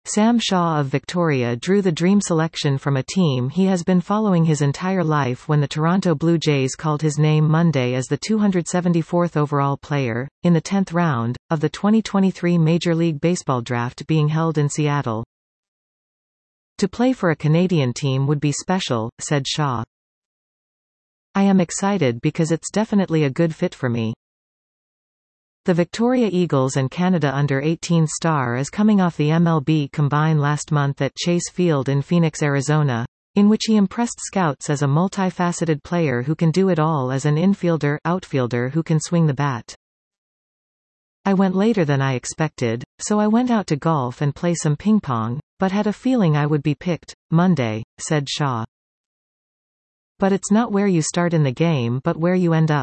Sam Shaw of Victoria drew the dream selection from a team he has been following his entire life when the Toronto Blue Jays called his name Monday as the 274th overall player, in the 10th round, of the 2023 Major League Baseball draft being held in Seattle. "To play for a Canadian team would be special," said Shaw. "I am excited because it's definitely a good fit for me." The Victoria Eagles and Canada under-18 star is coming off the MLB Combine last month at Chase Field in Phoenix, Arizona, in which he impressed scouts as a multifaceted player who can do it all as an infielder-outfielder who can swing the bat. "I went later than I expected, so I went out to golf and play some ping pong, but had a feeling I would be picked Monday," said Shaw. "But it's not where you start in the game but where you end up.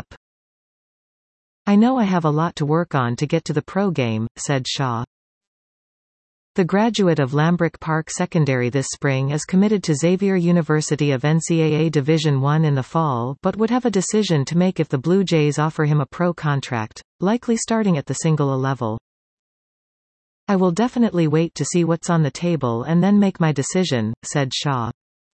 I know I have a lot to work on to get to the pro game," said Shaw. The graduate of Lambrook Park Secondary this spring is committed to Xavier University of NCAA Division I in the fall but would have a decision to make if the Blue Jays offer him a pro contract, likely starting at the single-A level. "I will definitely wait to see what's on the table and then make my decision," said Shaw.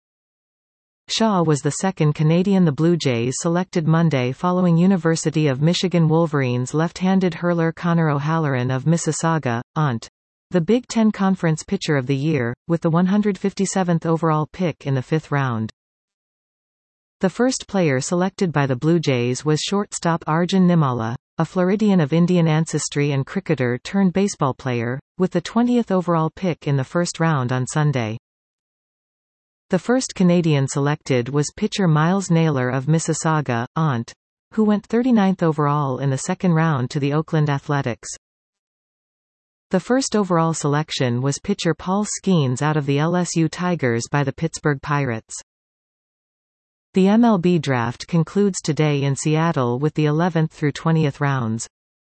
Shaw was the second Canadian the Blue Jays selected Monday following University of Michigan Wolverines left-handed hurler Connor O'Halloran of Mississauga, ONT. The Big Ten Conference Pitcher of the Year, with the 157th overall pick in the 5th round. The first player selected by the Blue Jays was shortstop Arjun Nimala, a Floridian of Indian ancestry and cricketer-turned-baseball player, with the 20th overall pick in the 1st round on Sunday. The first Canadian selected was pitcher Miles Naylor of Mississauga, ONT, who went 39th overall in the 2nd round to the Oakland Athletics. The first overall selection was pitcher Paul Skeens out of the LSU Tigers by the Pittsburgh Pirates. The MLB draft concludes today in Seattle with the 11th through 20th rounds.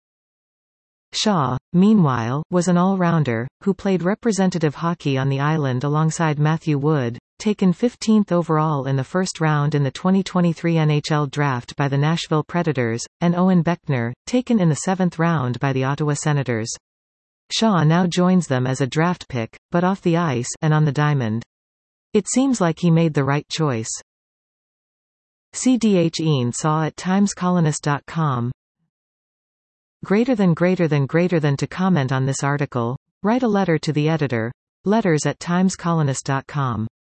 Shaw, meanwhile, was an all-rounder, who played representative hockey on the island alongside Matthew Wood, taken 15th overall in the 1st round in the 2023 NHL Draft by the Nashville Predators, and Owen Beckner, taken in the 7th round by the Ottawa Senators. Shaw now joins them as a draft pick, but off the ice and on the diamond. It seems like he made the right choice. CDH Ian Saw at timescolonist.com. Greater than to comment on this article, write a letter to the editor, letters@timescolonist.com.